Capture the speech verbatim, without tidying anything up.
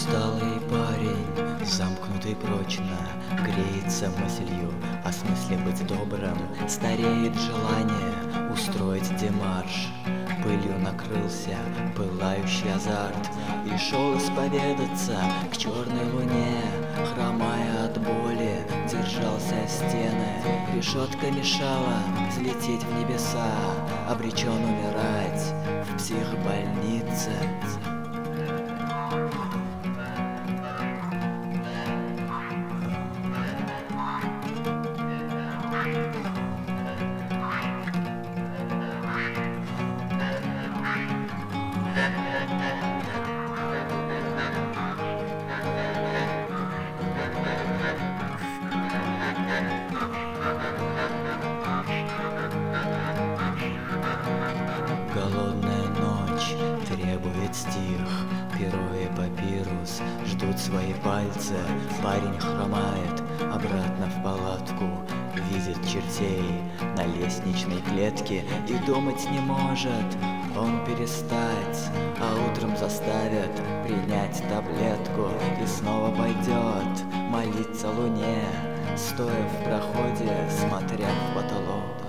Усталый парень, замкнутый прочно, греется мыслью о смысле быть добрым. Стареет желание устроить демарш. Пылью накрылся пылающий азарт и шел исповедаться к черной луне. Хромая от боли, держался о стены. Решетка мешала взлететь в небеса. Обречен умирать в психбольнице. Голодная ночь требует стих. Перо и папирус ждут свои пальцы. Парень хромает обратно в палатку. Видит чертей на лестничной клетке и думать не может он перестать. А утром заставят принять таблетку и снова пойдет молиться луне, стоя в проходе, смотря в потолок.